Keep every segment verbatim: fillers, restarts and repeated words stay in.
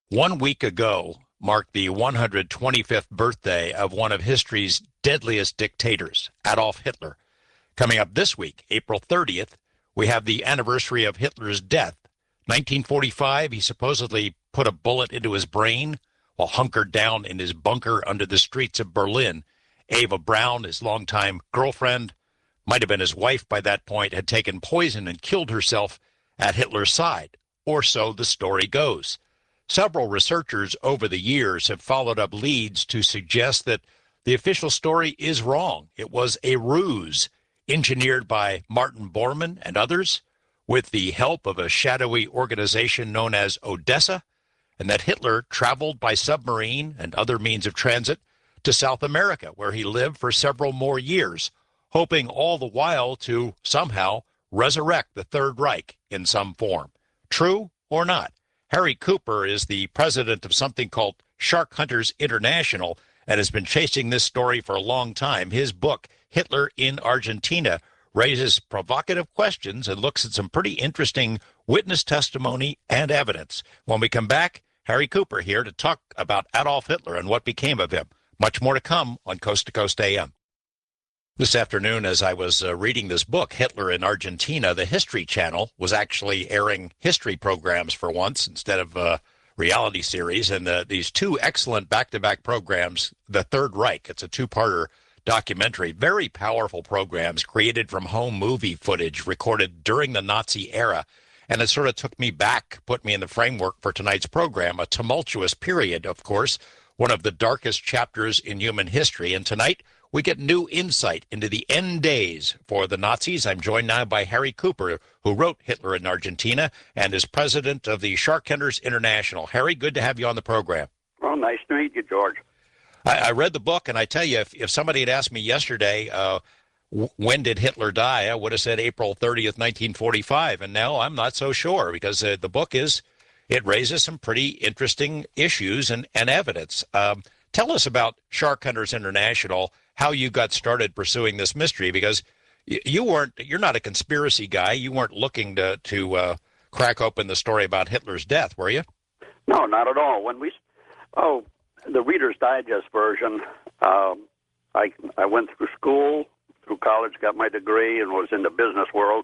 One week ago marked the one hundred twenty-fifth birthday of one of history's deadliest dictators, Adolf Hitler. Coming up this week, April thirtieth, we have the anniversary of Hitler's death. nineteen forty-five, he supposedly put a bullet into his brain while hunkered down in his bunker under the streets of Berlin. Eva Braun, his longtime girlfriend, might have been his wife by that point, had taken poison and killed herself at Hitler's side, or so the story goes. Several researchers over the years have followed up leads to suggest that the official story is wrong. It was a ruse engineered by Martin Bormann and others with the help of a shadowy organization known as Odessa, and that Hitler traveled by submarine and other means of transit to South America, where he lived for several more years, hoping all the while to somehow resurrect the Third Reich in some form. True or not? Harry Cooper is the president of something called Shark Hunters International and has been chasing this story for a long time. His book, Hitler in Argentina, raises provocative questions and looks at some pretty interesting witness testimony and evidence. When we come back, Harry Cooper here to talk about Adolf Hitler and what became of him. Much more to come on Coast to Coast A M. This afternoon, as I was uh, reading this book, Hitler in Argentina, the History Channel was actually airing history programs for once instead of uh, reality series. And uh, these two excellent back-to-back programs, The Third Reich, it's a two-parter documentary, very powerful programs created from home movie footage recorded during the Nazi era. And it sort of took me back, put me in the framework for tonight's program, a tumultuous period, of course, one of the darkest chapters in human history. And tonight, we get new insight into the end days for the Nazis. I'm joined now by Harry Cooper, who wrote Hitler in Argentina and is president of the Shark Hunters International. Harry, good to have you on the program. Well, nice to meet you, George. I, I read the book, and I tell you, if, if somebody had asked me yesterday, uh, w- when did Hitler die, I would have said April thirtieth, nineteen forty-five. And now I'm not so sure, because uh, the book is, it raises some pretty interesting issues and, and evidence. Um, tell us about Shark Hunters International, how you got started pursuing this mystery, because you weren't, you're not a conspiracy guy. You weren't looking to, to uh, crack open the story about Hitler's death, were you? No, not at all. When we, oh, the Reader's Digest version, um, I, I went through school, through college, got my degree, and was in the business world.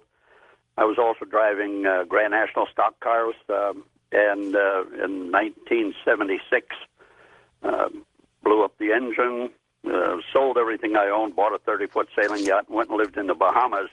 I was also driving uh, Grand National stock cars, um, and uh, in nineteen seventy-six, uh, blew up the engine, Uh, sold everything I owned, bought a thirty-foot sailing yacht, and went and lived in the Bahamas.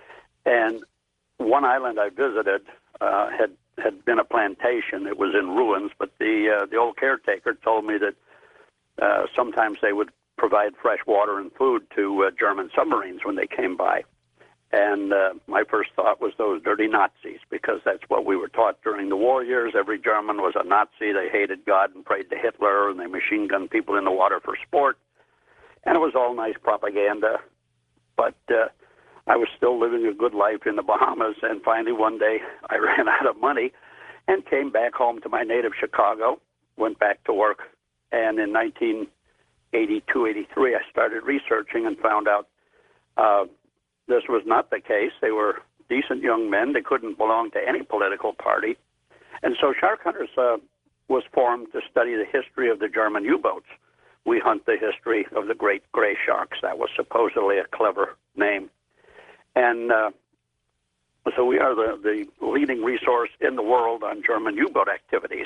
And one island I visited uh, had had been a plantation. It was in ruins, but the uh, the old caretaker told me that uh, sometimes they would provide fresh water and food to uh, German submarines when they came by. And uh, my first thought was those dirty Nazis, because that's what we were taught during the war years. Every German was a Nazi. They hated God and prayed to Hitler, and they machine gunned people in the water for sport. And it was all nice propaganda, but uh, I was still living a good life in the Bahamas, and finally one day I ran out of money and came back home to my native Chicago, went back to work, and in nineteen eighty-two, eighty-three I started researching and found out uh, this was not the case. They were decent young men. They couldn't belong to any political party. And so Shark Hunters uh, was formed to study the history of the German U-boats. We hunt the history of the great gray sharks. That was supposedly a clever name. And uh, so we are the, the leading resource in the world on German U-boat activities.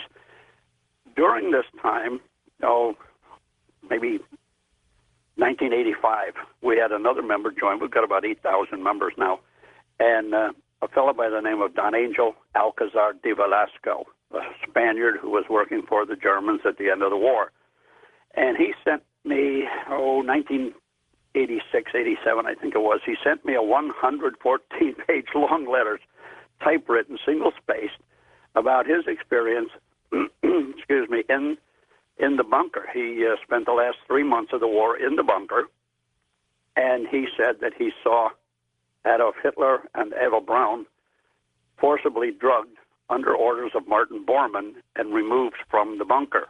During this time, oh, maybe nineteen eighty-five, we had another member join. We've got about eight thousand members now. And uh, a fellow by the name of Don Angel Alcazar de Velasco, a Spaniard who was working for the Germans at the end of the war. And he sent me, oh, nineteen eighty-six, eighty-seven, I think it was. He sent me a one hundred fourteen page long letter, typewritten, single-spaced, about his experience, excuse me, in in the bunker. He uh, spent the last three months of the war in the bunker, and he said that he saw Adolf Hitler and Eva Braun forcibly drugged under orders of Martin Bormann and removed from the bunker.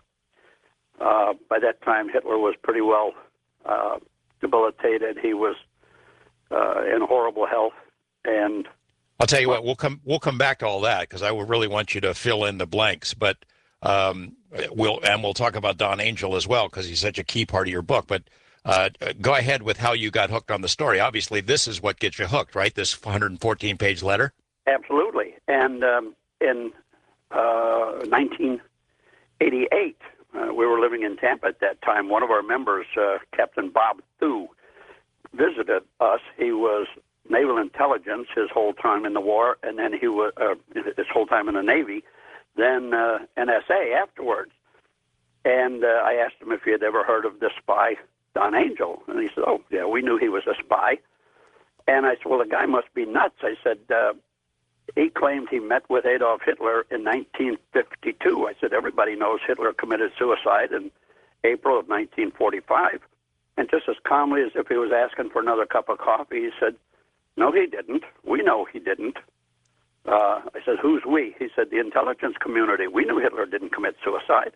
Uh, by that time, Hitler was pretty well uh, debilitated. He was uh, in horrible health, and I'll tell you what, we'll come we'll come back to all that, because I would really want you to fill in the blanks. But Um, we'll and we'll talk about Don Angel as well because he's such a key part of your book. But uh, go ahead with how you got hooked on the story. Obviously, this is what gets you hooked, right? This one hundred fourteen page letter. Absolutely. And um, in uh, nineteen eighty-eight, uh, we were living in Tampa at that time. One of our members, uh, Captain Bob Thew, visited us. He was Naval Intelligence his whole time in the war, and then he was uh, his whole time in the Navy, then uh, N S A afterwards. And uh, I asked him if he had ever heard of this spy, Don Angel. And he said, oh, yeah, we knew he was a spy. And I said, well, the guy must be nuts. I said, uh, he claimed he met with Adolf Hitler in nineteen fifty-two. I said, everybody knows Hitler committed suicide in April of nineteen forty-five. And just as calmly as if he was asking for another cup of coffee, he said, no, he didn't. We know he didn't. Uh, I said, who's we? He said, the intelligence community. We knew Hitler didn't commit suicide.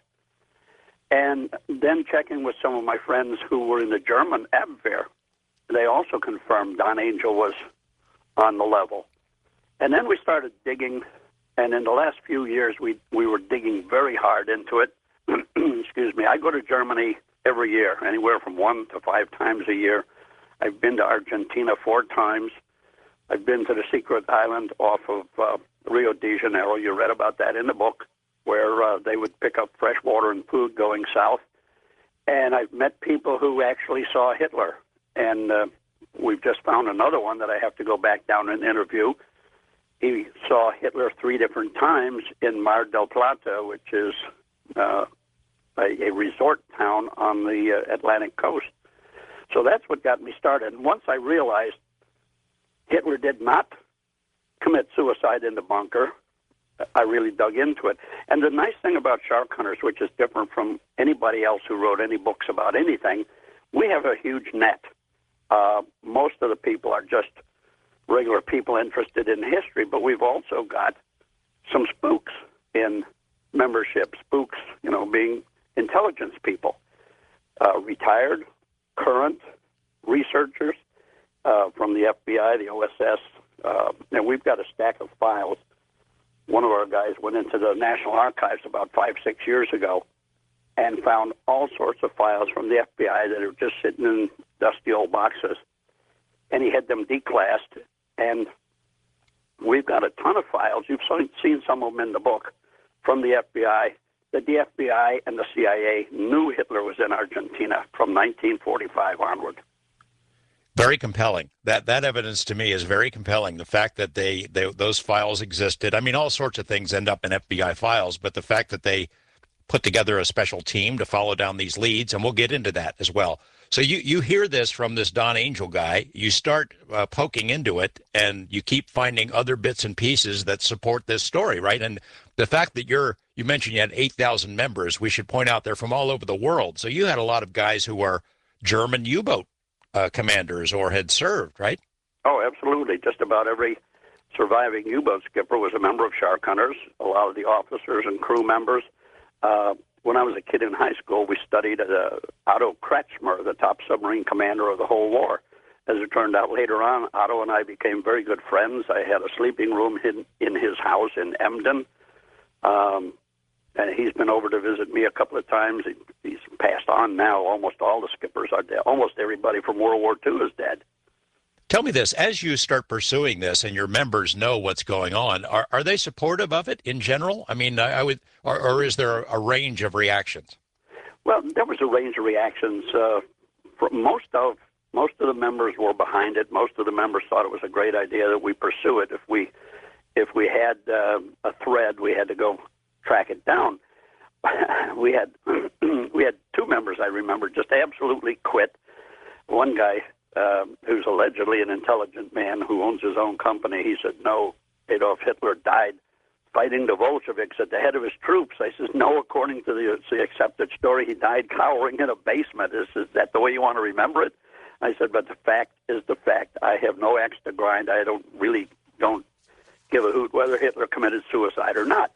And then checking with some of my friends who were in the German Abwehr, they also confirmed Don Angel was on the level. And then we started digging, and in the last few years, we we were digging very hard into it. Excuse me. I go to Germany every year, anywhere from one to five times a year. I've been to Argentina four times. I've been to the secret island off of uh, Rio de Janeiro. You read about that in the book, where uh, they would pick up fresh water and food going south. And I've met people who actually saw Hitler. And uh, we've just found another one that I have to go back down and interview. He saw Hitler three different times in Mar del Plata, which is uh, a, a resort town on the uh, Atlantic coast. So that's what got me started. And once I realized Hitler did not commit suicide in the bunker, I really dug into it. And the nice thing about shark hunters, which is different from anybody else who wrote any books about anything, we have a huge net. Uh, most of the people are just regular people interested in history, but we've also got some spooks in membership. Spooks, you know, being intelligence people, uh, retired, current researchers uh, from the F B I, the O S S, uh, and we've got a stack of files. One of our guys went into the National Archives about five, six years ago and found all sorts of files from the F B I that are just sitting in dusty old boxes. And he had them declassed, and we've got a ton of files. You've seen some of them in the book from the F B I, that the F B I and the C I A knew Hitler was in Argentina from nineteen forty-five onward. Very compelling. That that evidence to me is very compelling. The fact that they, they those files existed. I mean, all sorts of things end up in F B I files, but the fact that they put together a special team to follow down these leads, and we'll get into that as well. So you, you hear this from this Don Angel guy, you start uh, poking into it, and you keep finding other bits and pieces that support this story, right? And the fact that you're, you mentioned you had eight thousand members, we should point out they're from all over the world. So you had a lot of guys who were German U-boat uh, commanders or had served, right? Oh, absolutely. Just about every surviving U-boat skipper was a member of Shark Hunters, a lot of the officers and crew members. Uh, when I was a kid in high school, we studied uh, Otto Kretschmer, the top submarine commander of the whole war. As it turned out later on, Otto and I became very good friends. I had a sleeping room in, in his house in Emden. Um, and he's been over to visit me a couple of times. He, he's passed on now. Almost all the skippers are dead. Almost everybody from World War Two is dead. Tell me this, as you start pursuing this and your members know what's going on, are, are they supportive of it in general? I mean, I, I would, or, or is there a range of reactions? Well, there was a range of reactions. Uh, for most of most of the members were behind it. Most of the members thought it was a great idea that we pursue it. If we if we had uh, a thread, we had to go track it down. we had we had two members, I remember, just absolutely quit. One guy, Uh, who's allegedly an intelligent man who owns his own company, he said, no, Adolf Hitler died fighting the Bolsheviks at the head of his troops. I said, no, according to the, the accepted story, he died cowering in a basement. Is, is that the way you want to remember it? I said, but the fact is the fact. I have no axe to grind. I don't really don't give a hoot whether Hitler committed suicide or not.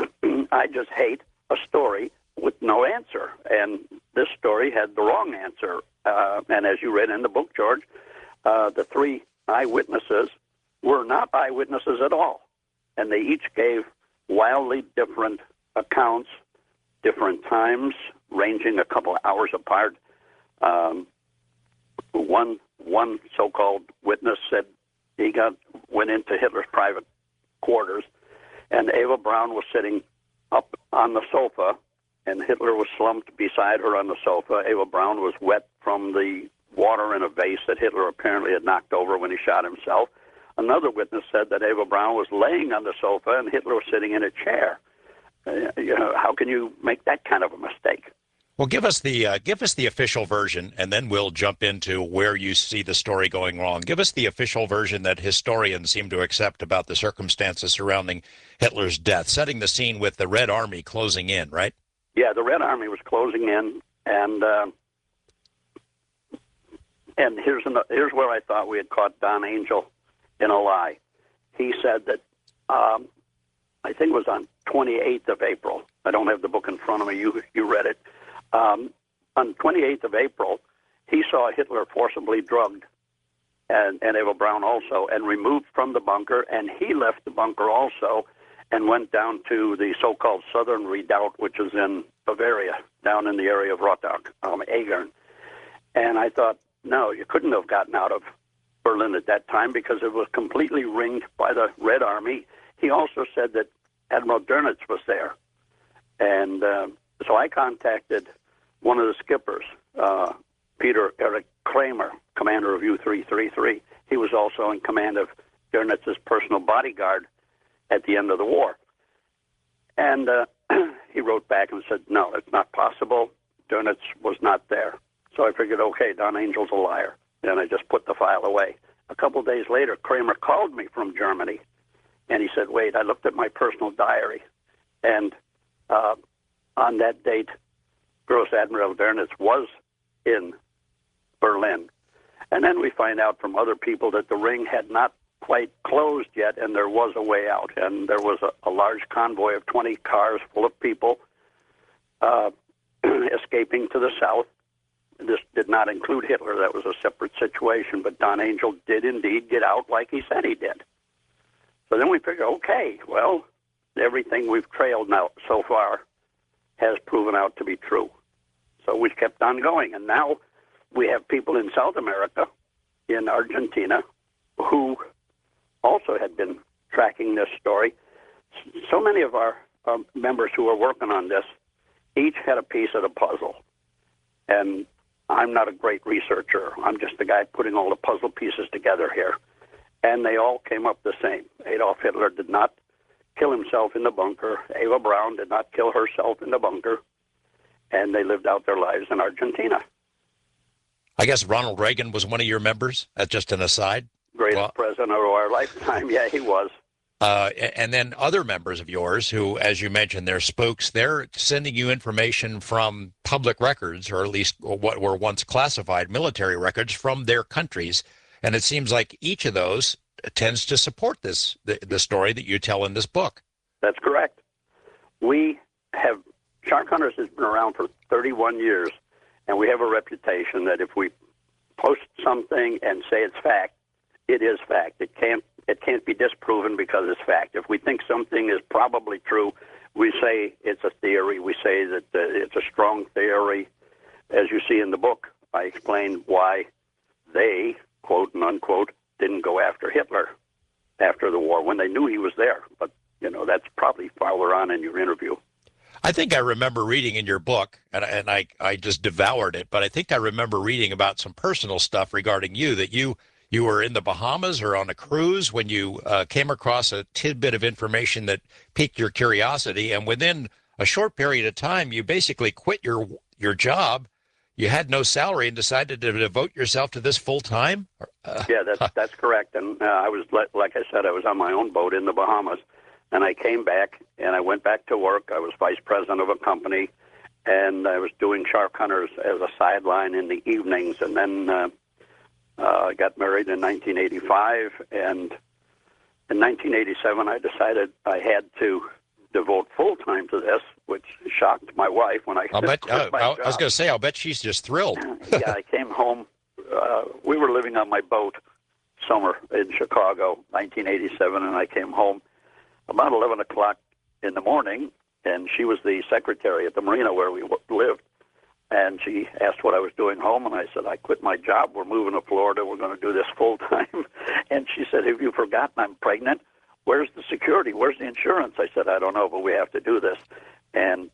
I just hate a story with no answer. And this story had the wrong answer. Uh, and as you read in the book, George, uh, the three eyewitnesses were not eyewitnesses at all. And they each gave wildly different accounts different times, ranging a couple of hours apart. Um, one one so-called witness said he got went into Hitler's private quarters, and Eva Braun was sitting up on the sofa, and Hitler was slumped beside her on the sofa. Eva Braun was wet from the water in a vase that Hitler apparently had knocked over when he shot himself. Another witness said that Eva Braun was laying on the sofa and Hitler was sitting in a chair. Uh, you know, how can you make that kind of a mistake? Well, give us the uh, give us the official version, and then we'll jump into where you see the story going wrong. Give us the official version that historians seem to accept about the circumstances surrounding Hitler's death, setting the scene with the Red Army closing in, right? Yeah, the Red Army was closing in, and uh, and here's an, here's where I thought we had caught Don Angel in a lie. He said that um, I think it was on twenty-eighth of April. I don't have the book in front of me. You you read it. Um, on twenty-eighth of April, he saw Hitler forcibly drugged, and, and Eva Braun also, and removed from the bunker, and he left the bunker also and went down to the so-called Southern Redoubt, which is in Bavaria, down in the area of Rottach, um, Agern. And I thought, no, you couldn't have gotten out of Berlin at that time because it was completely ringed by the Red Army. He also said that Admiral Dönitz was there. And uh, so I contacted one of the skippers, uh, Peter Eric Kramer, commander of U three thirty-three. He was also in command of Dönitz's personal bodyguard at the end of the war. And uh, he wrote back and said, no, it's not possible. Dönitz was not there. So I figured, okay, Don Angel's a liar. And I just put the file away. A couple of days later, Kramer called me from Germany, and he said, wait, I looked at my personal diary, and uh, on that date, Gross Admiral Dönitz was in Berlin. And then we find out from other people that the ring had not quite closed yet, and there was a way out. And there was a, a large convoy of twenty cars full of people uh, escaping to the south. This did not include Hitler. That was a separate situation. But Don Angel did indeed get out like he said he did. So then we figure, okay, well, everything we've trailed now so far has proven out to be true. So we kept on going. And now we have people in South America, in Argentina, who also had been tracking this story. So many of our uh, members who are working on this each had a piece of the puzzle. And I'm not a great researcher. I'm just the guy putting all the puzzle pieces together here. And they all came up the same. Adolf Hitler did not kill himself in the bunker. Eva Braun did not kill herself in the bunker. And they lived out their lives in Argentina. I guess Ronald Reagan was one of your members. That's just an aside. Greatest well, president of our lifetime. Yeah, he was. Uh, and then other members of yours who, as you mentioned, they're spooks, they're sending you information from public records, or at least what were once classified military records from their countries. And it seems like each of those tends to support this, the, the story that you tell in this book. That's correct. We have, Shark Hunters has been around for thirty-one years, and we have a reputation that if we post something and say it's fact, it is fact. It can't it can't be disproven because it's fact. If we think something is probably true, we say it's a theory. We say that uh, it's a strong theory. As you see in the book, I explain why they, quote and unquote, didn't go after Hitler after the war when they knew he was there. But, you know, that's probably farther on in your interview. I think I remember reading in your book, and, and I, I just devoured it, but I think I remember reading about some personal stuff regarding you, that you you were in the Bahamas or on a cruise when you uh, came across a tidbit of information that piqued your curiosity, and within a short period of time, you basically quit your your job. You had no salary and decided to devote yourself to this full time? Uh, yeah, that's, that's correct. And uh, I was, like I said, I was on my own boat in the Bahamas. And I came back, and I went back to work. I was vice president of a company, and I was doing Shark Hunters as a sideline in the evenings. And then uh, uh, I got married in nineteen eighty-five, and in nineteen eighty-seven I decided I had to devote full-time to this, which shocked my wife when I I'll bet, quit uh, my I, job. I was going to say, I'll bet she's just thrilled. Yeah, I came home. Uh, we were living on my boat summer in Chicago, nineteen eighty-seven, and I came home about eleven o'clock in the morning, and she was the secretary at the marina where we lived. And she asked what I was doing home, and I said, I quit my job. We're moving to Florida. We're going to do this full time. And she said, have you forgotten I'm pregnant? Where's the security? Where's the insurance? I said, I don't know, but we have to do this. And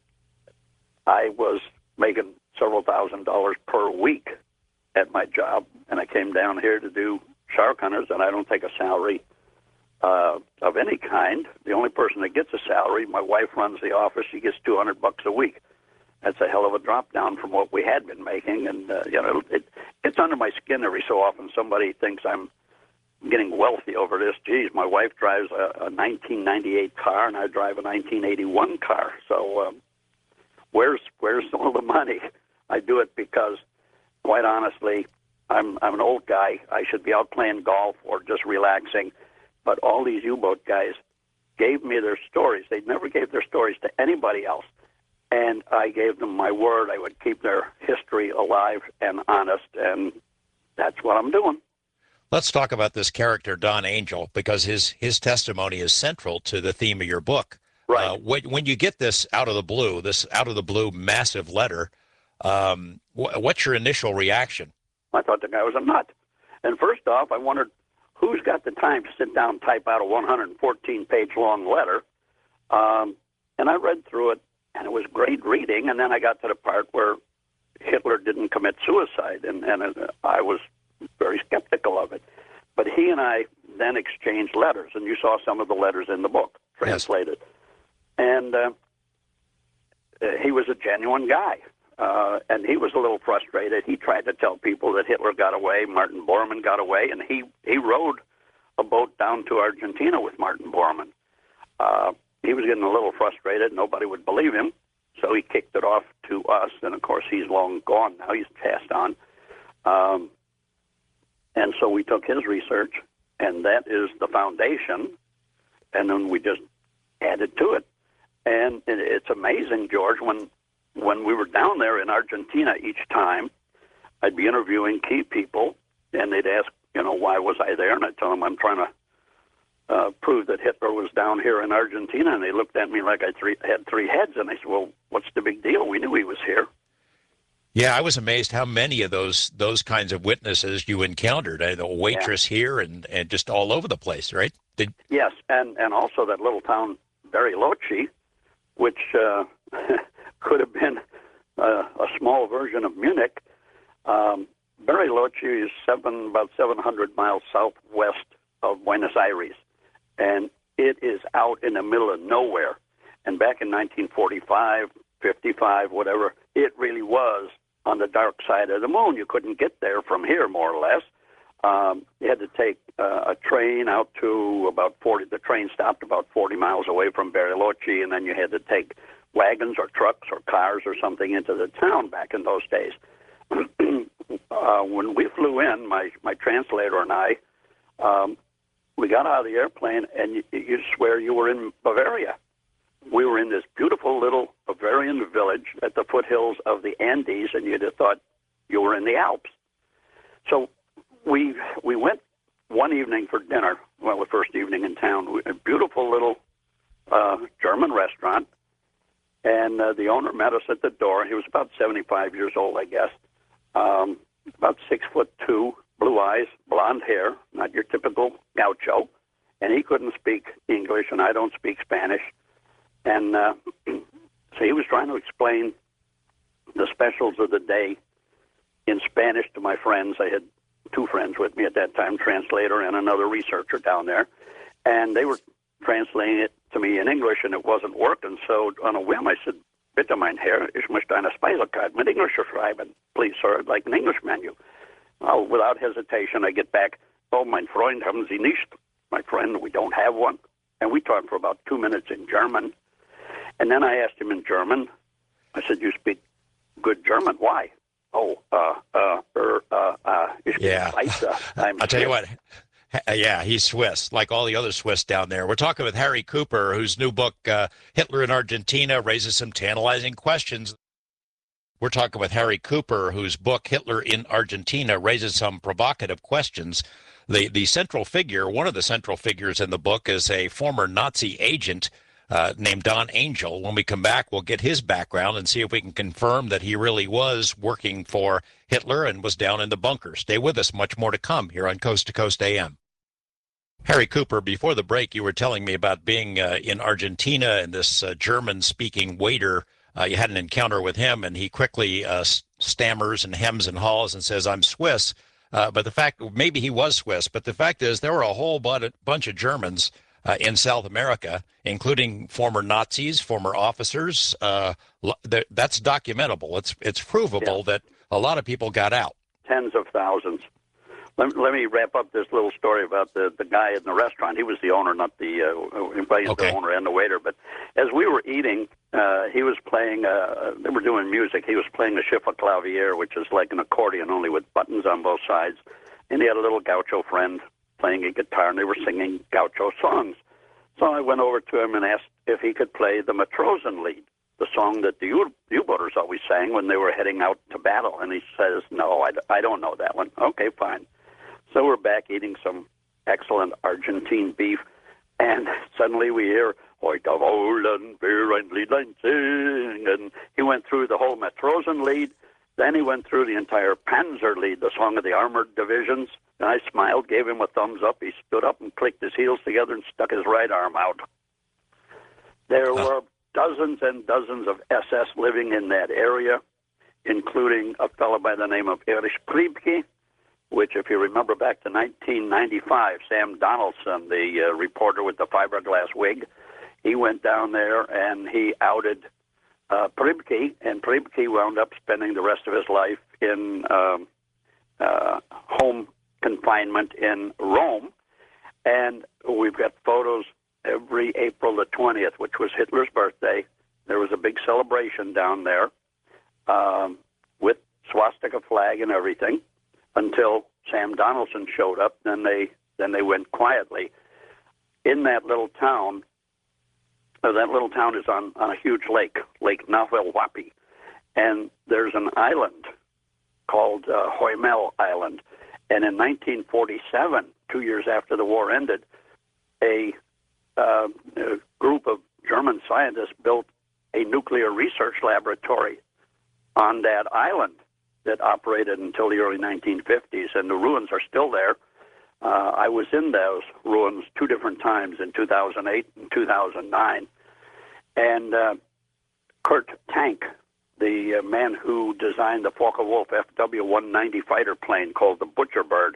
I was making several thousand dollars per week at my job, and I came down here to do Shark Hunters, and I don't take a salary uh, of any kind. The only person that gets a salary, my wife runs the office. She gets two hundred bucks a week. That's a hell of a drop down from what we had been making, and uh, you know, it, it's under my skin every so often. Somebody thinks I'm getting wealthy over this. Geez, my wife drives a, a nineteen ninety-eight car, and I drive a nineteen eighty-one car. So um, where's where's all the money? I do it because, quite honestly, I'm I'm an old guy. I should be out playing golf or just relaxing. But all these U-boat guys gave me their stories. They never gave their stories to anybody else. And I gave them my word I would keep their history alive and honest, and that's what I'm doing. Let's talk about this character, Don Angel, because his, his testimony is central to the theme of your book. Right. Uh, when, when you get this out of the blue, this out of the blue massive letter, um, wh- what's your initial reaction? I thought the guy was a nut. And first off, I wondered, who's got the time to sit down and type out a one hundred fourteen page long letter? Um, and I read through it, and it was great reading. And then I got to the part where Hitler didn't commit suicide, and, and uh, I was very skeptical of it. But he and I then exchanged letters, and you saw some of the letters in the book translated. Yes. And uh, he was a genuine guy, uh, and he was a little frustrated. He tried to tell people that Hitler got away, Martin Bormann got away, and he, he rowed a boat down to Argentina with Martin Bormann. Uh, he was getting a little frustrated. Nobody would believe him, so he kicked it off to us, and of course he's long gone now. He's passed on. Um, and so we took his research, and that is the foundation, and then we just added to it. And it's amazing, George, when when we were down there in Argentina each time, I'd be interviewing key people, and they'd ask, you know, why was I there? And I'd tell them I'm trying to uh, prove that Hitler was down here in Argentina. And they looked at me like I three, had three heads, and they said, well, what's the big deal? We knew he was here. Yeah, I was amazed how many of those those kinds of witnesses you encountered. Uh, the waitress yeah. here and, and just all over the place, right? Did... Yes, and, and also that little town, Bariloche, which uh, could have been uh, a small version of Munich. Um, Bariloche is seven, about seven hundred miles southwest of Buenos Aires, and it is out in the middle of nowhere. And back in nineteen forty-five, fifty-five, whatever, it really was on the dark side of the moon. You couldn't get there from here, more or less. Um, you had to take uh, a train out to about forty. The train stopped about forty miles away from Bariloche, and then you had to take wagons or trucks or cars or something into the town back in those days. uh, when we flew in, my, my translator and I, um, we got out of the airplane, and you, you swear you were in Bavaria. We were in this beautiful little Bavarian village at the foothills of the Andes, and you'd have thought you were in the Alps. So we we went one evening for dinner, well, the first evening in town, a beautiful little uh, German restaurant, and uh, the owner met us at the door. He was about seventy-five years old, I guess, um, about six foot two, blue eyes, blonde hair, not your typical gaucho, and he couldn't speak English, and I don't speak Spanish. And uh, so he was trying to explain the specials of the day in Spanish to my friends. I had two friends with me at that time, translator and another researcher down there. And they were translating it to me in English, and it wasn't working. So on a whim, I said, bitte mein Herr, ich möchte eine Speisekarte mit Englisch schreiben. Please, sir, I'd like an English menu. Well, without hesitation, I get back, oh, mein Freund, haben Sie nicht? My friend, we don't have one. And we talked for about two minutes in German. And then I asked him in German, I said, you speak good German? Why? Oh, uh, uh, er, uh, uh, yeah. I'm I'll tell you what. Yeah, he's Swiss, like all the other Swiss down there. We're talking with Harry Cooper, whose new book, uh, Hitler in Argentina, raises some tantalizing questions. We're talking with Harry Cooper, whose book, Hitler in Argentina, raises some provocative questions. The, the central figure, one of the central figures in the book, is a former Nazi agent uh, named Don Angel. When we come back, we'll get his background and see if we can confirm that he really was working for Hitler and was down in the bunker. Stay with us. Much more to come here on Coast to Coast A M. Harry Cooper, before the break, you were telling me about being uh, in Argentina and this uh, German-speaking waiter. Uh, you had an encounter with him, and he quickly uh, stammers and hems and haws and says, "I'm Swiss." Uh, but the fact, maybe he was Swiss, but the fact is there were a whole bunch of Germans uh, in South America, including former Nazis, former officers. Uh, that's documentable. It's it's provable yeah. that a lot of people got out. Tens of thousands. Let, let me wrap up this little story about the, the guy in the restaurant. He was the owner, not the uh, okay. the owner and the waiter. But as we were eating, uh, he was playing. Uh, they were doing music. He was playing a Schiffer-Clavier, which is like an accordion, only with buttons on both sides. And he had a little gaucho friend playing a guitar, and they were singing gaucho songs. So I went over to him and asked if he could play the Matrosen Lied, the song that the U- U-boaters always sang when they were heading out to battle. And he says, "No, I, I don't know that one." Okay, fine. So we're back eating some excellent Argentine beef, and suddenly we hear, "Heute wollen wir ein Liedlein singen." He went through the whole Matrosen Lied, then he went through the entire Panzer Lied, the song of the armored divisions, and I smiled, gave him a thumbs up. He stood up and clicked his heels together and stuck his right arm out. There huh. were dozens and dozens of S S living in that area, including a fellow by the name of Erich Priebke, which, if you remember back to nineteen ninety-five, Sam Donaldson, the uh, reporter with the fiberglass wig, he went down there and he outed uh, Priebke, and Priebke wound up spending the rest of his life in um, uh, home confinement in Rome. And we've got photos every April the twentieth, which was Hitler's birthday. There was a big celebration down there um, with swastika flag and everything, until Sam Donaldson showed up. Then they then they went quietly. In that little town, uh, that little town is on, on a huge lake, Lake Nahuel Huapi, and there's an island called uh, Hoymel Island. And in nineteen forty-seven, two years after the war ended, a, uh, a group of German scientists built a nuclear research laboratory on that island that operated until the early nineteen fifties, and the ruins are still there. Uh, I was in those ruins two different times, in two thousand eight and two thousand nine. And uh, Kurt Tank, the uh, man who designed the Focke-Wulf F W one ninety fighter plane called the Butcher Bird,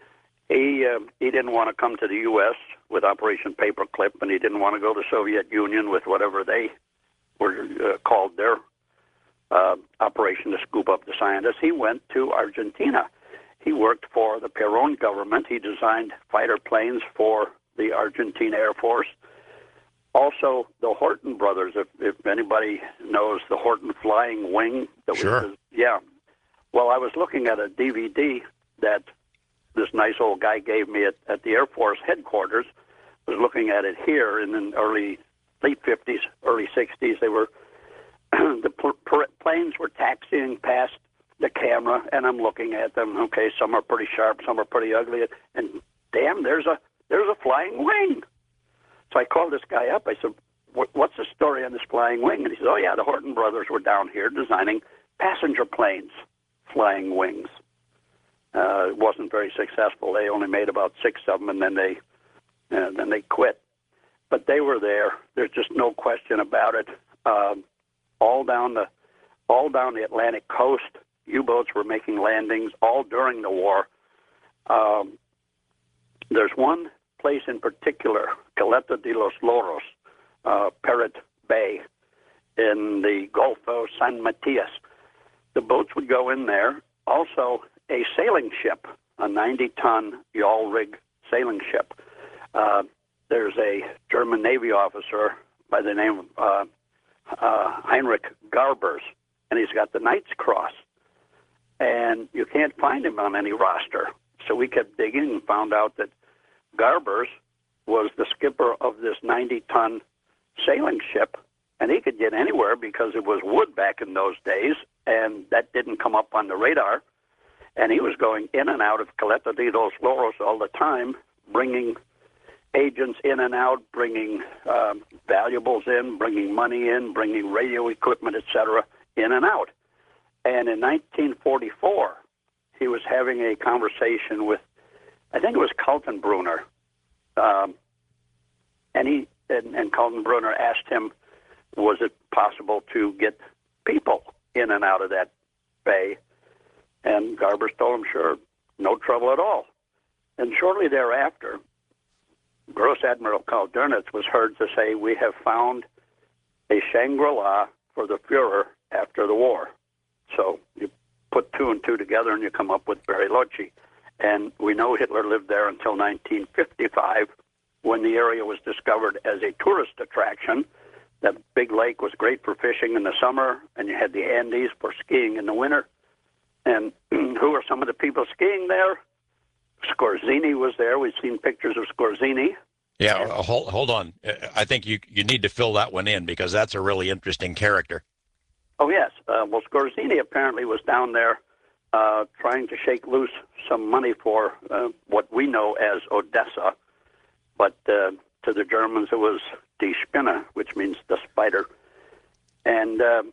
he, uh, he didn't want to come to the U S with Operation Paperclip, and he didn't want to go to the Soviet Union with whatever they were uh, called their Uh, operation to scoop up the scientists. He went to Argentina. He worked for the Perón government. He designed fighter planes for the Argentine Air Force. Also, the Horton brothers, if, if anybody knows the Horton Flying Wing. That sure. Was, yeah. Well, I was looking at a D V D that this nice old guy gave me at, at the Air Force headquarters. I was looking at it here in the early, late fifties, early sixties. They were the pl- pl- planes were taxiing past the camera, and I'm looking at them. Okay, some are pretty sharp, some are pretty ugly, and damn, there's a there's a flying wing. So I called this guy up. I said, "What's the story on this flying wing?" And he said, "Oh yeah, the Horton brothers were down here designing passenger planes, flying wings. Uh, it wasn't very successful. They only made about six of them, and then they uh, then they quit. But they were there. There's just no question about it." Um, All down the, all down the Atlantic coast, U-boats were making landings all during the war. Um, there's one place in particular, Caleta de los Loros, uh, Parrot Bay, in the Gulf of San Matias. The boats would go in there. Also, a sailing ship, a ninety-ton yawl rig sailing ship. Uh, there's a German Navy officer by the name of uh, Uh, Heinrich Garbers, and he's got the Knight's Cross, and you can't find him on any roster. So we kept digging and found out that Garbers was the skipper of this ninety-ton sailing ship, and he could get anywhere because it was wood back in those days, and that didn't come up on the radar, and he was going in and out of Caleta de los Loros all the time, bringing agents in and out, bringing um, valuables in, bringing money in, bringing radio equipment, et cetera, in and out. And in nineteen forty-four, he was having a conversation with, I think it was Kaltenbrunner, um, and he and, and Kaltenbrunner asked him, was it possible to get people in and out of that bay? And Garbers told him, sure, no trouble at all. And shortly thereafter, Gross Admiral Karl Dönitz was heard to say, we have found a Shangri-La for the Fuhrer after the war. So you put two and two together and you come up with Bariloche. And we know Hitler lived there until nineteen fifty-five, when the area was discovered as a tourist attraction. That big lake was great for fishing in the summer, and you had the Andes for skiing in the winter. And who are some of the people skiing there? Scorzini was there. We've seen pictures of Scorzini. Yeah, uh, hold, hold on. Uh, I think you you need to fill that one in, because that's a really interesting character. Oh, yes. Uh, well, Scorzini apparently was down there uh, trying to shake loose some money for uh, what we know as Odessa. But uh, to the Germans, it was Die Spinne, which means the spider. And uh,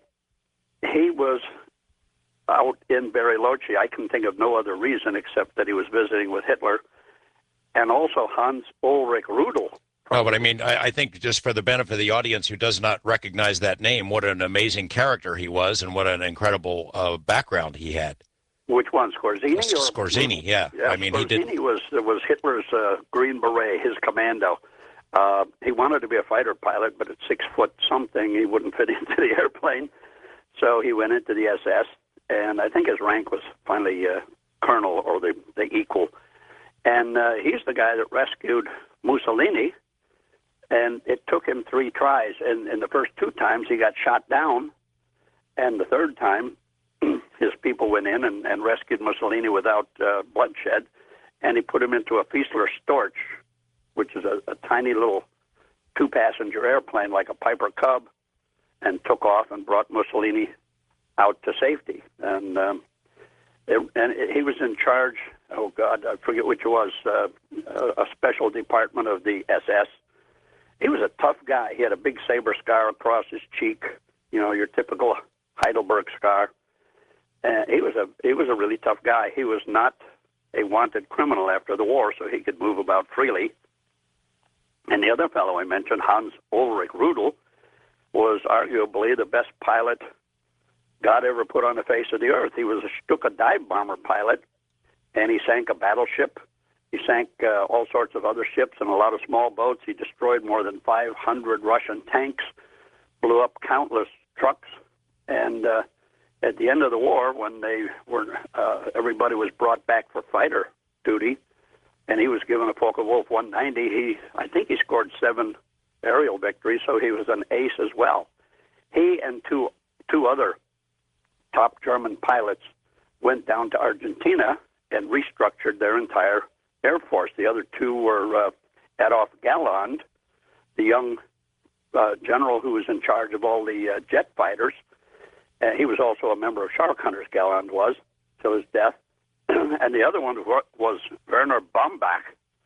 he was out in Bariloche. I can think of no other reason except that he was visiting with Hitler, and also Hans Ulrich Rudel. Oh, but I mean, I, I think just for the benefit of the audience who does not recognize that name, what an amazing character he was, and what an incredible uh, background he had. Which one, Scorzini? Or, Scorzini, yeah. yeah. I mean, Scorzini he did. was was Hitler's uh, Green Beret, his commando. Uh, he wanted to be a fighter pilot, but at six foot something, he wouldn't fit into the airplane. So he went into the S S, and I think his rank was finally uh, colonel, or the, the equal. And uh, he's the guy that rescued Mussolini, and it took him three tries. And, and the first two times he got shot down, and the third time his people went in and, and rescued Mussolini without uh, bloodshed, and he put him into a Fiesler Storch, which is a, a tiny little two-passenger airplane like a Piper Cub, and took off and brought Mussolini out to safety. And um, it, and it, he was in charge, oh God, I forget which it was, uh, a special department of the S S. He was a tough guy. He had a big saber scar across his cheek, you know, your typical Heidelberg scar. And he was a he was a really tough guy. He was not a wanted criminal after the war, so he could move about freely. And the other fellow I mentioned, Hans Ulrich Rudel, was arguably the best pilot God ever put on the face of the earth. He was a Stuka dive bomber pilot, and he sank a battleship. He sank uh, all sorts of other ships and a lot of small boats. He destroyed more than five hundred Russian tanks, blew up countless trucks, and uh, at the end of the war, when they were, uh, everybody was brought back for fighter duty, and he was given a Focke-Wulf one ninety. He, I think, he scored seven aerial victories, so he was an ace as well. He and two two other top German pilots went down to Argentina and restructured their entire Air Force. The other two were uh, Adolf Galland, the young uh, general who was in charge of all the uh, jet fighters. Uh, he was also a member of Shark Hunters, Galland was, till his death. And the other one was Werner Baumbach,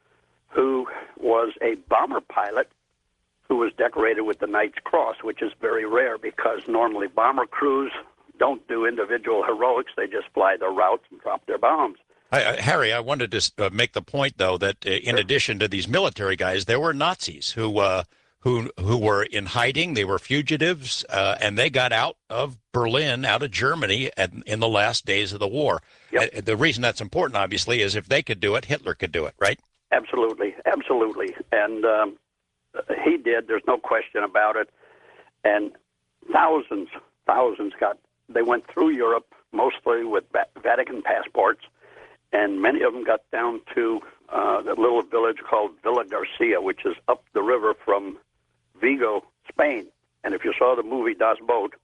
who was a bomber pilot who was decorated with the Knight's Cross, which is very rare because normally bomber crews don't do individual heroics. They just fly their routes and drop their bombs. I, I, Harry, I wanted to uh, make the point, though, that uh, in Sure. addition to these military guys, there were Nazis who uh, who who were in hiding. They were fugitives, uh, and they got out of Berlin, out of Germany, at, in the last days of the war. Yep. Uh, the reason that's important, obviously, is if they could do it, Hitler could do it, right? Absolutely, absolutely. And um, he did. There's no question about it. And thousands, thousands got, they went through Europe, mostly with Vatican passports, and many of them got down to uh, the little village called Villa Garcia, which is up the river from Vigo, Spain. And if you saw the movie Das Boot,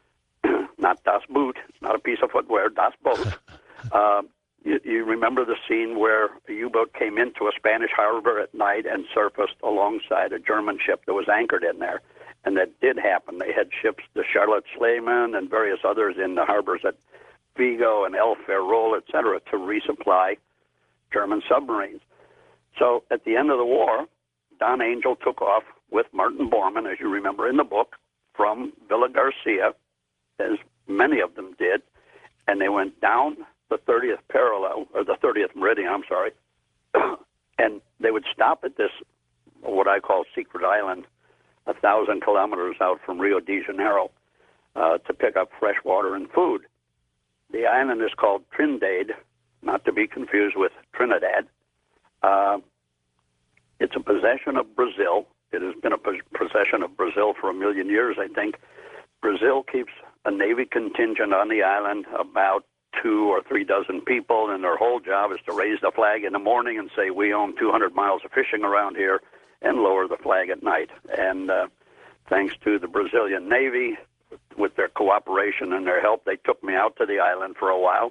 not Das Boot, it's not a piece of footwear, Das Boot, uh, you, you remember the scene where a U-boat came into a Spanish harbor at night and surfaced alongside a German ship that was anchored in there. And that did happen. They had ships, the Charlotte Schliemann and various others in the harbors at Vigo and El Ferrol, et cetera, to resupply German submarines. So at the end of the war, Don Angel took off with Martin Bormann, as you remember in the book, from Villa Garcia, as many of them did, and they went down the thirtieth parallel, or the thirtieth meridian, I'm sorry, and they would stop at this, what I call secret island, a thousand kilometers out from Rio de Janeiro, uh, to pick up fresh water and food. The island is called Trindade, not to be confused with Trinidad. Uh, it's a possession of Brazil. It has been a possession of Brazil for a million years, I think. Brazil keeps a Navy contingent on the island, about two or three dozen people, and their whole job is to raise the flag in the morning and say, we own two hundred miles of fishing around here, and lower the flag at night. And uh, thanks to the Brazilian Navy, with their cooperation and their help, they took me out to the island for a while.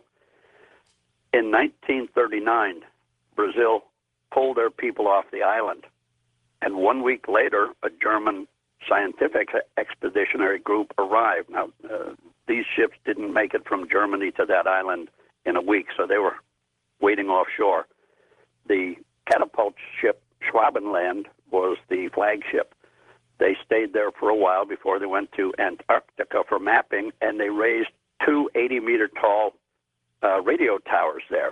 In nineteen thirty-nine, Brazil pulled their people off the island. And one week later, a German scientific expeditionary group arrived. Now, uh, these ships didn't make it from Germany to that island in a week, so they were waiting offshore. The catapult ship Schwabenland was the flagship. They stayed there for a while before they went to Antarctica for mapping, and they raised two eighty-meter tall uh, radio towers there.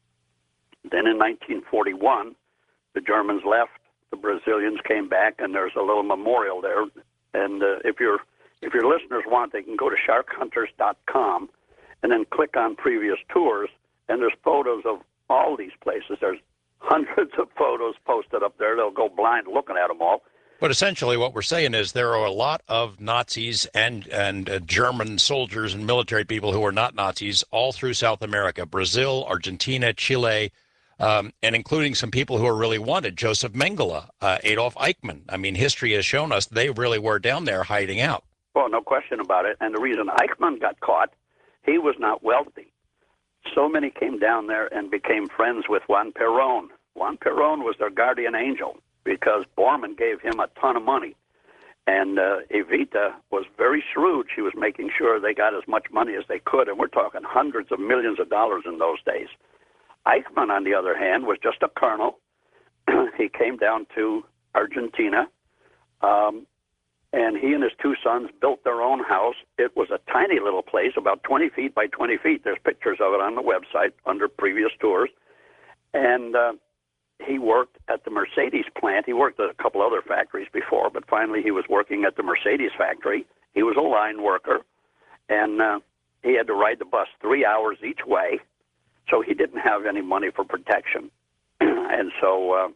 Then in nineteen forty-one, the Germans left, the Brazilians came back, and there's a little memorial there. And uh, if your if your listeners want, they can go to shark hunters dot com and then click on previous tours, and there's photos of all these places. There's hundreds of photos posted up there. They'll go blind looking at them all. But essentially what we're saying is there are a lot of Nazis and, and uh, German soldiers and military people who are not Nazis all through South America, Brazil, Argentina, Chile, um, and including some people who are really wanted, Joseph Mengele, uh, Adolf Eichmann. I mean, history has shown us they really were down there hiding out. Well, no question about it. And the reason Eichmann got caught, he was not wealthy. So many came down there and became friends with Juan Perón. Juan Perón was their guardian angel, because Bormann gave him a ton of money. And uh, Evita was very shrewd. She was making sure they got as much money as they could, and we're talking hundreds of millions of dollars in those days. Eichmann, on the other hand, was just a colonel. He came down to Argentina, um, and he and his two sons built their own house. It was a tiny little place, about twenty feet by twenty feet. There's pictures of it on the website under previous tours. And uh, he worked at the Mercedes plant. He worked at a couple other factories before, but finally he was working at the Mercedes factory. He was a line worker, and uh, he had to ride the bus three hours each way, so he didn't have any money for protection. And so uh,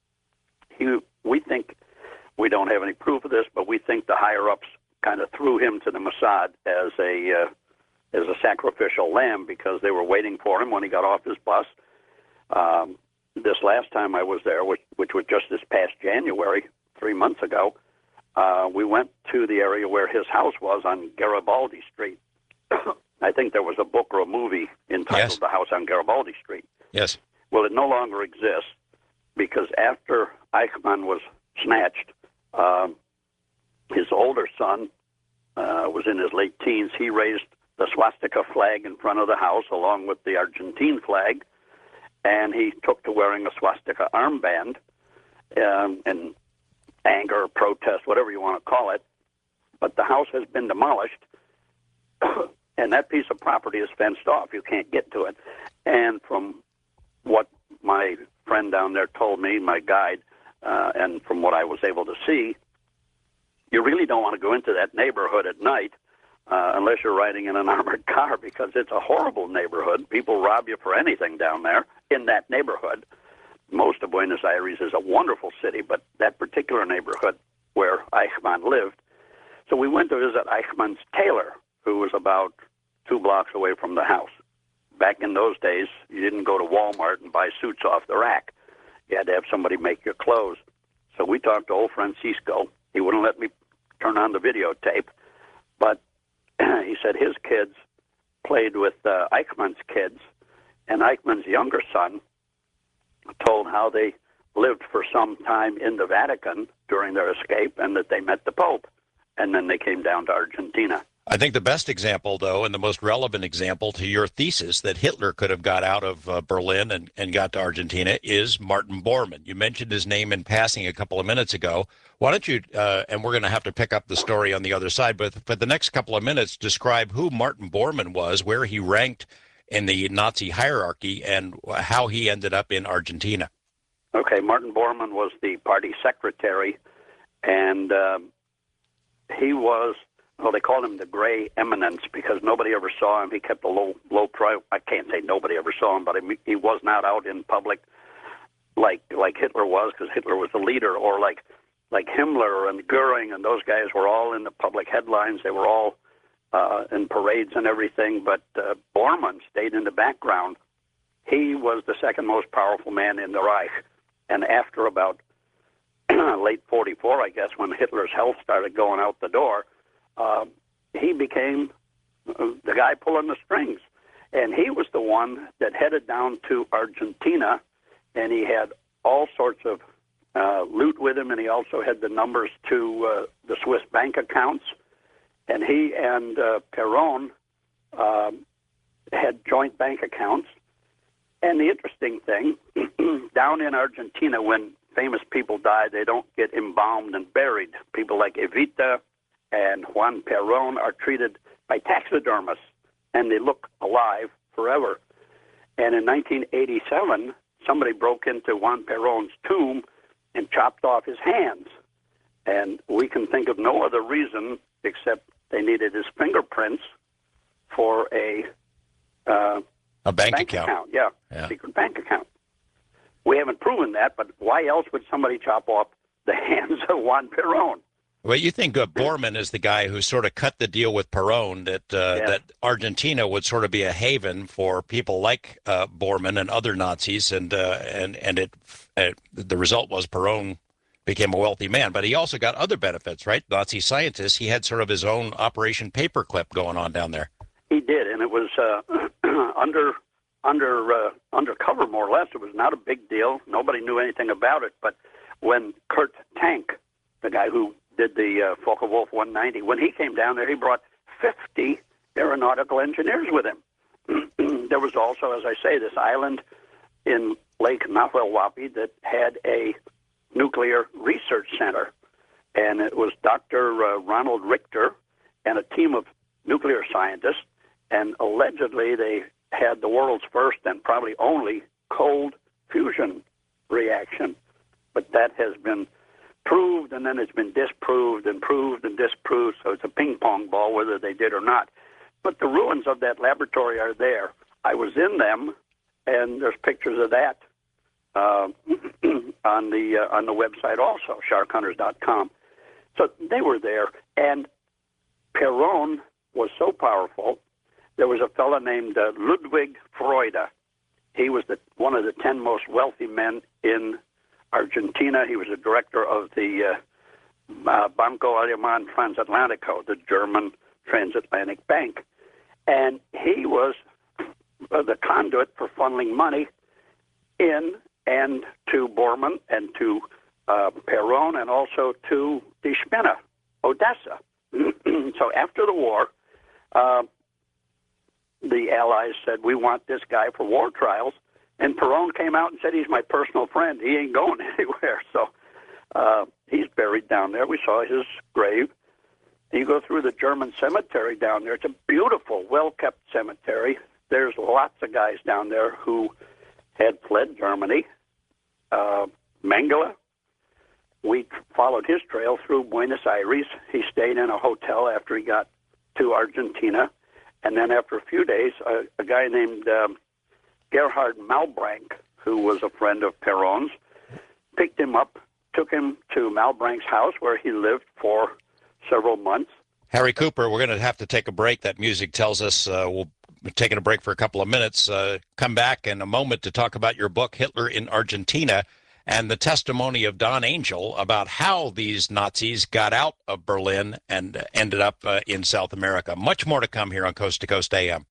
he, we think, we don't have any proof of this, but we think the higher-ups kind of threw him to the Mossad as a, uh, as a sacrificial lamb, because they were waiting for him when he got off his bus. Um, This last time I was there, which, which was just this past January, three months ago, uh, we went to the area where his house was on Garibaldi Street. I think there was a book or a movie entitled Yes. The House on Garibaldi Street. Yes. Well, it no longer exists, because after Eichmann was snatched, um, his older son uh, was in his late teens. He raised the swastika flag in front of the house along with the Argentine flag, and he took to wearing a swastika armband um, in anger, protest, whatever you want to call it. But the house has been demolished, and that piece of property is fenced off. You can't get to it. And from what my friend down there told me, my guide, uh, and from what I was able to see, you really don't want to go into that neighborhood at night uh, unless you're riding in an armored car, because it's a horrible neighborhood. People rob you for anything down there in that neighborhood. Most of Buenos Aires is a wonderful city, but that particular neighborhood where Eichmann lived. So we went to visit Eichmann's tailor, who was about two blocks away from the house. Back in those days, you didn't go to Walmart and buy suits off the rack. You had to have somebody make your clothes. So we talked to old Francisco. He wouldn't let me turn on the videotape, but he said his kids played with uh, Eichmann's kids, and Eichmann's younger son told how they lived for some time in the Vatican during their escape, and that they met the Pope, and then they came down to Argentina. I think the best example, though, and the most relevant example to your thesis that Hitler could have got out of uh, Berlin and, and got to Argentina is Martin Bormann. You mentioned his name in passing a couple of minutes ago. Why don't you, uh, and we're going to have to pick up the story on the other side, but for the next couple of minutes, describe who Martin Bormann was, where he ranked in the Nazi hierarchy, and how he ended up in Argentina. Okay, Martin Bormann was the party secretary, and um, he was, well, they called him the Gray Eminence because nobody ever saw him. He kept a low, low profile. I can't say nobody ever saw him, but he was not out in public like like Hitler was, because Hitler was the leader, or like like Himmler and Goering, and those guys were all in the public headlines. They were all uh, in parades and everything, but uh, Bormann stayed in the background. He was the second most powerful man in the Reich, and after about late forty-four, I guess, when Hitler's health started going out the door, uh, he became the guy pulling the strings. And he was the one that headed down to Argentina, and he had all sorts of uh, loot with him, and he also had the numbers to uh, the Swiss bank accounts. And he and uh, Perón uh, had joint bank accounts. And the interesting thing, down in Argentina, when famous people die, they don't get embalmed and buried. People like Evita and Juan Perón are treated by taxidermists, and they look alive forever. And in nineteen eighty-seven, somebody broke into Juan Perón's tomb and chopped off his hands. And we can think of no other reason except they needed his fingerprints for a uh, a bank, bank account. account. Yeah, yeah, secret bank account. We haven't proven that, but why else would somebody chop off the hands of Juan Perón? Well, you think uh, Bormann is the guy who sort of cut the deal with Perón that uh, Yeah. that Argentina would sort of be a haven for people like uh, Bormann and other Nazis, and uh, and and it, it the result was Perón became a wealthy man, but he also got other benefits, right? Nazi scientist. He had sort of his own Operation Paperclip going on down there. He did, and it was uh, under under uh, undercover, more or less. It was not a big deal. Nobody knew anything about it. But when Kurt Tank, the guy who did the uh, Focke-Wulf one ninety, when he came down there, he brought fifty aeronautical engineers with him. There was also, as I say, this island in Lake Nahuelhuapi that had a nuclear research center, and it was Doctor Uh, Ronald Richter and a team of nuclear scientists, and allegedly they had the world's first and probably only cold fusion reaction. But that has been proved, and then it's been disproved and proved and disproved, so it's a ping-pong ball whether they did or not. But the ruins of that laboratory are there. I was in them, and there's pictures of that uh, on the uh, on the website also, shark hunters dot com. So they were there, and Perón was so powerful. There was a fellow named uh, Ludwig Freude. He was the, one of the ten most wealthy men in Argentina. He was a director of the uh, uh, Banco Alemán Transatlantico, the German transatlantic bank. And he was uh, the conduit for funneling money in and to Bormann and to uh, Perón and also to Die Spinne, Odessa. So after the war, uh, the Allies said, we want this guy for war trials. And Perón came out and said, he's my personal friend. He ain't going anywhere. So uh, he's buried down there. We saw his grave. You go through the German cemetery down there. It's a beautiful, well-kept cemetery. There's lots of guys down there who had fled Germany. Uh, Mengele, we followed his trail through Buenos Aires. He stayed in a hotel after he got to Argentina. And then after a few days, a, a guy named um, Gerhard Malbranck, who was a friend of Perón's, picked him up, took him to Malbranck's house where he lived for several months. Harry Cooper, we're going to have to take a break. That music tells us uh, we'll be taking a break for a couple of minutes. Uh, come back in a moment to talk about your book, Hitler in Argentina, and the testimony of Don Angel about how these Nazis got out of Berlin and ended up uh, in South America. Much more to come here on Coast to Coast A M.